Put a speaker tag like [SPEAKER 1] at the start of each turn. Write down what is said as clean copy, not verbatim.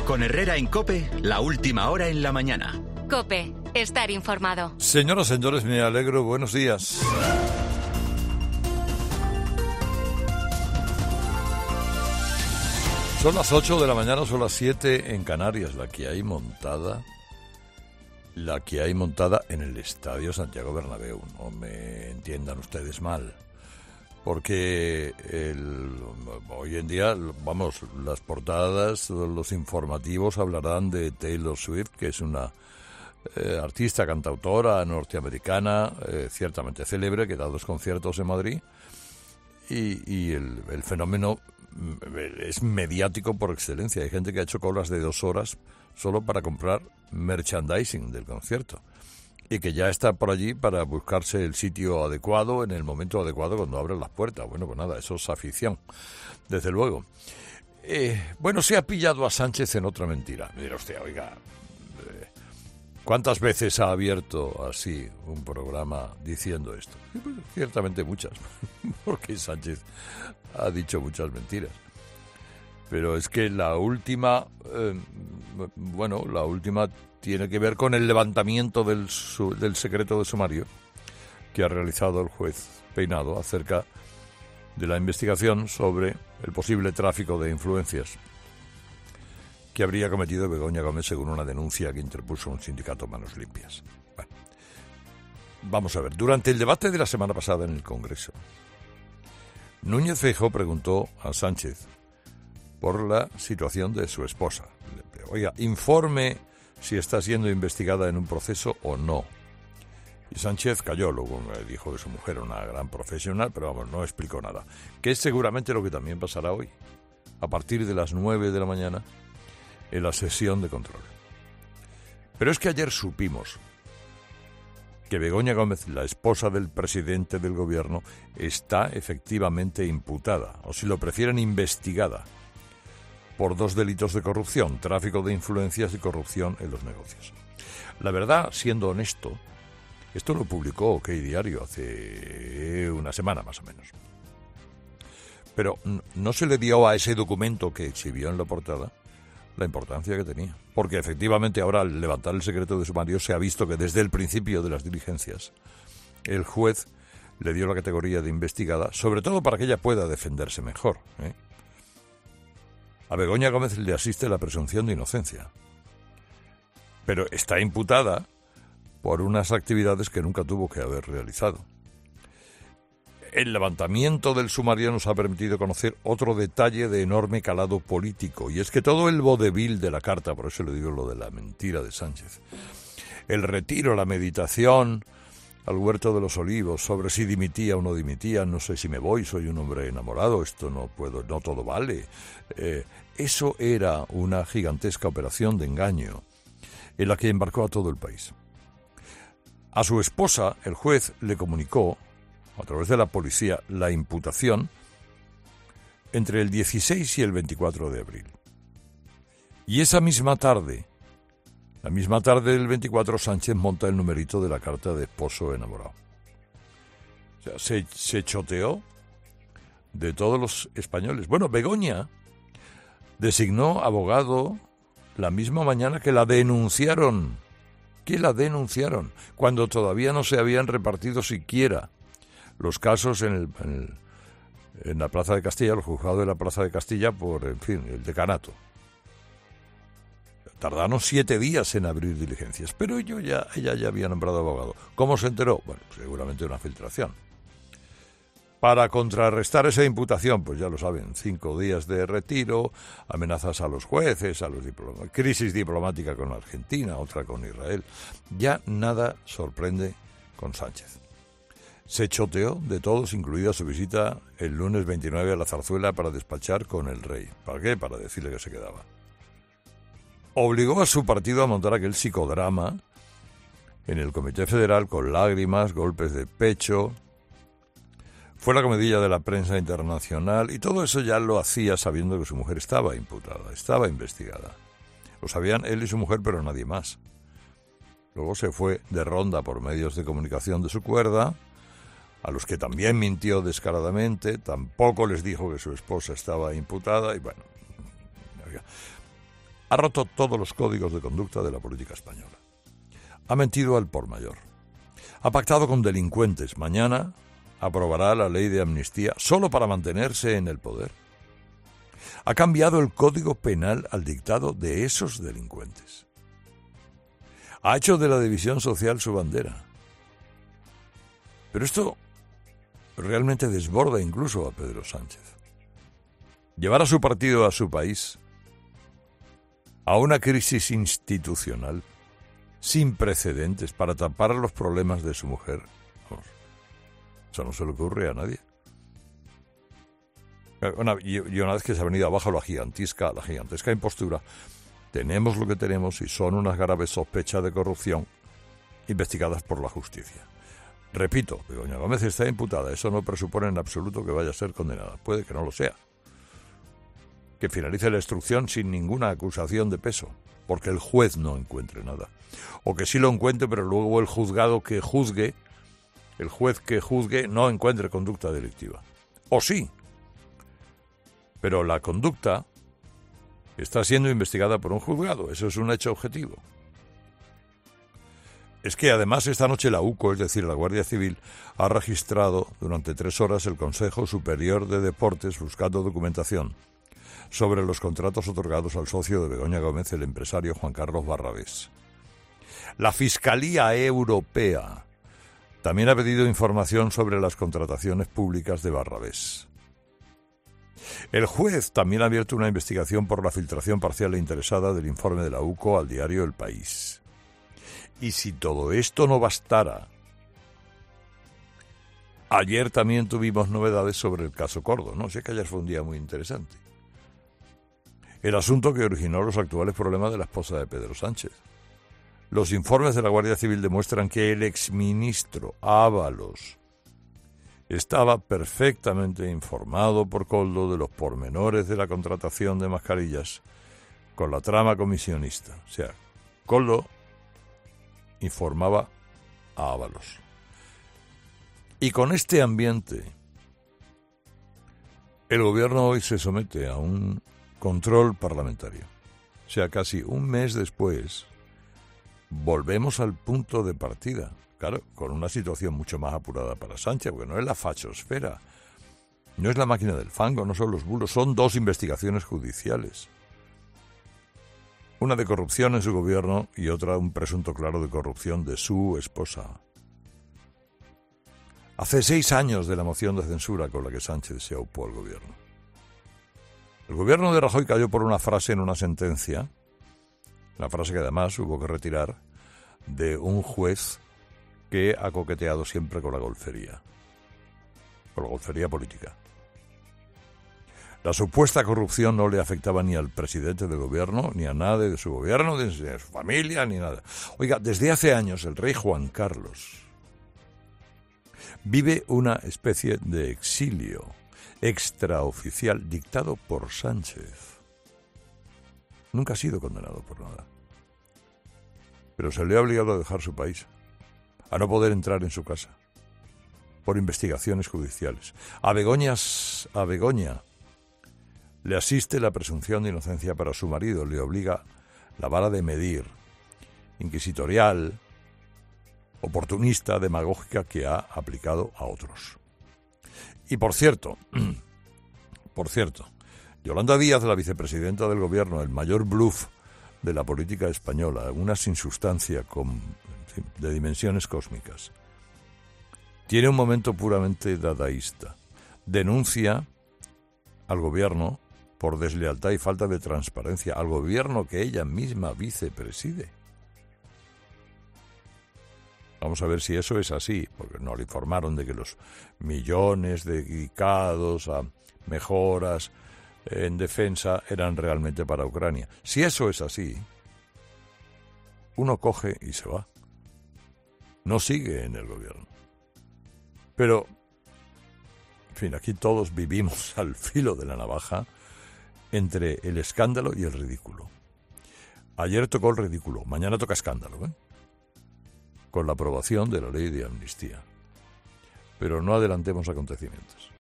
[SPEAKER 1] Con Herrera en COPE, la última hora en la mañana.
[SPEAKER 2] COPE, estar informado.
[SPEAKER 3] Señoras, señores, me alegro. Buenos días. Son las 8 de la mañana, son las 7 en Canarias. La que hay montada en el Estadio Santiago Bernabéu. No me entiendan ustedes mal. Porque hoy en día, vamos, las portadas, los informativos hablarán de Taylor Swift, que es una artista, cantautora norteamericana, ciertamente célebre, que da 2 conciertos en Madrid. Y el fenómeno es mediático por excelencia. Hay gente que ha hecho colas de 2 horas solo para comprar merchandising del concierto. Y que ya está por allí para buscarse el sitio adecuado, en el momento adecuado, cuando abren las puertas. Bueno, pues nada, eso es afición, desde luego. Se ha pillado a Sánchez en otra mentira. Mira usted, oiga, ¿cuántas veces ha abierto así un programa diciendo esto? Pues, ciertamente muchas, porque Sánchez ha dicho muchas mentiras. Pero es que la última tiene que ver con el levantamiento del secreto de sumario que ha realizado el juez Peinado acerca de la investigación sobre el posible tráfico de influencias que habría cometido Begoña Gómez según una denuncia que interpuso un sindicato Manos Limpias. Bueno, vamos a ver, durante el debate de la semana pasada en el Congreso, Núñez Feijóo preguntó a Sánchez por la situación de su esposa. Oiga, informe si está siendo investigada en un proceso o no. Y Sánchez calló, luego dijo que su mujer era una gran profesional, pero vamos, no explicó nada. Que es seguramente lo que también pasará hoy, a partir de las 9 de la mañana, en la sesión de control. Pero es que ayer supimos que Begoña Gómez, la esposa del presidente del gobierno, está efectivamente imputada, o si lo prefieren, investigada, por 2 delitos de corrupción, tráfico de influencias y corrupción en los negocios. La verdad, siendo honesto, esto lo publicó OK Diario hace una semana más o menos. Pero no se le dio a ese documento que exhibió en la portada la importancia que tenía. Porque efectivamente ahora, al levantar el secreto de sumario, se ha visto que desde el principio de las diligencias el juez le dio la categoría de investigada, sobre todo para que ella pueda defenderse mejor, A Begoña Gómez le asiste la presunción de inocencia, pero está imputada por unas actividades que nunca tuvo que haber realizado. El levantamiento del sumario nos ha permitido conocer otro detalle de enorme calado político, y es que todo el vodevil de la carta, por eso le digo lo de la mentira de Sánchez, el retiro, la meditación al Huerto de los Olivos sobre si dimitía o no dimitía, no sé si me voy, soy un hombre enamorado, esto no puedo, no todo vale. Eso era una gigantesca operación de engaño en la que embarcó a todo el país. A su esposa, el juez le comunicó, a través de la policía, la imputación entre el 16 y el 24 de abril. Y esa misma tarde, la misma tarde del 24, Sánchez monta el numerito de la carta de esposo enamorado. O sea, se choteó de todos los españoles. Bueno, Begoña designó abogado la misma mañana que la denunciaron. Cuando todavía no se habían repartido siquiera los casos en la Plaza de Castilla, el juzgado de la Plaza de Castilla por, en fin, el decanato. Tardaron 7 días en abrir diligencias, pero ella ya había nombrado abogado. ¿Cómo se enteró? Bueno, seguramente una filtración. Para contrarrestar esa imputación, pues ya lo saben, 5 días de retiro, amenazas a los jueces, a los diplomáticos, crisis diplomática con Argentina, otra con Israel. Ya nada sorprende con Sánchez. Se choteó de todos, incluida su visita el lunes 29 a la Zarzuela para despachar con el rey. ¿Para qué? Para decirle que se quedaba. Obligó a su partido a montar aquel psicodrama en el Comité Federal con lágrimas, golpes de pecho. Fue la comidilla de la prensa internacional y todo eso ya lo hacía sabiendo que su mujer estaba imputada, estaba investigada. Lo sabían él y su mujer, pero nadie más. Luego se fue de ronda por medios de comunicación de su cuerda, a los que también mintió descaradamente, tampoco les dijo que su esposa estaba imputada y bueno. Ha roto todos los códigos de conducta de la política española. Ha mentido al por mayor. Ha pactado con delincuentes. Mañana aprobará la ley de amnistía solo para mantenerse en el poder. Ha cambiado el código penal al dictado de esos delincuentes. Ha hecho de la división social su bandera. Pero esto realmente desborda incluso a Pedro Sánchez. Llevar a su partido, a su país, a una crisis institucional sin precedentes para tapar los problemas de su mujer. Vamos, eso no se le ocurre a nadie. Y una vez que se ha venido abajo la gigantesca impostura, tenemos lo que tenemos y son unas graves sospechas de corrupción investigadas por la justicia. Repito, Begoña Gómez está imputada. Eso no presupone en absoluto que vaya a ser condenada. Puede que no lo sea. Que finalice la instrucción sin ninguna acusación de peso, porque el juez no encuentre nada. O que sí lo encuentre, pero luego el juzgado que juzgue, el juez que juzgue, no encuentre conducta delictiva. O sí. Pero la conducta está siendo investigada por un juzgado. Eso es un hecho objetivo. Es que además esta noche la UCO, es decir, la Guardia Civil, ha registrado durante 3 horas el Consejo Superior de Deportes buscando documentación sobre los contratos otorgados al socio de Begoña Gómez, el empresario Juan Carlos Barrabés. La Fiscalía Europea también ha pedido información sobre las contrataciones públicas de Barrabés. El juez también ha abierto una investigación por la filtración parcial e interesada del informe de la UCO al diario El País. Y si todo esto no bastara, ayer también tuvimos novedades sobre el caso Coldo, ¿no? Sé que ayer fue un día muy interesante. El asunto que originó los actuales problemas de la esposa de Pedro Sánchez. Los informes de la Guardia Civil demuestran que el exministro Ábalos estaba perfectamente informado por Coldo de los pormenores de la contratación de mascarillas con la trama comisionista. O sea, Coldo informaba a Ábalos. Y con este ambiente, el gobierno hoy se somete a un control parlamentario. O sea, casi un mes después, volvemos al punto de partida. Claro, con una situación mucho más apurada para Sánchez, porque no es la fachosfera, no es la máquina del fango, no son los bulos, son 2 investigaciones judiciales. Una de corrupción en su gobierno y otra un presunto claro de corrupción de su esposa. Hace 6 años de la moción de censura con la que Sánchez se opó al gobierno. El gobierno de Rajoy cayó por una frase en una sentencia, la frase que además hubo que retirar, de un juez que ha coqueteado siempre con la golfería política. La supuesta corrupción no le afectaba ni al presidente del gobierno, ni a nadie de su gobierno, ni a su familia, ni nada. Oiga, desde hace años el rey Juan Carlos vive una especie de exilio extraoficial dictado por Sánchez. Nunca ha sido condenado por nada. Pero se le ha obligado a dejar su país, a no poder entrar en su casa, por investigaciones judiciales. A Begoña le asiste la presunción de inocencia para su marido, le obliga la vara de medir, inquisitorial, oportunista, demagógica, que ha aplicado a otros. Y por cierto, Yolanda Díaz, la vicepresidenta del gobierno, el mayor bluff de la política española, una sin sustancia de dimensiones cósmicas, tiene un momento puramente dadaísta. Denuncia al gobierno por deslealtad y falta de transparencia, al gobierno que ella misma vicepreside. Vamos a ver si eso es así, porque no le informaron de que los millones dedicados a mejoras en defensa eran realmente para Ucrania. Si eso es así, uno coge y se va. No sigue en el gobierno. Pero, en fin, aquí todos vivimos al filo de la navaja entre el escándalo y el ridículo. Ayer tocó el ridículo, mañana toca escándalo, con la aprobación de la ley de amnistía. Pero no adelantemos acontecimientos.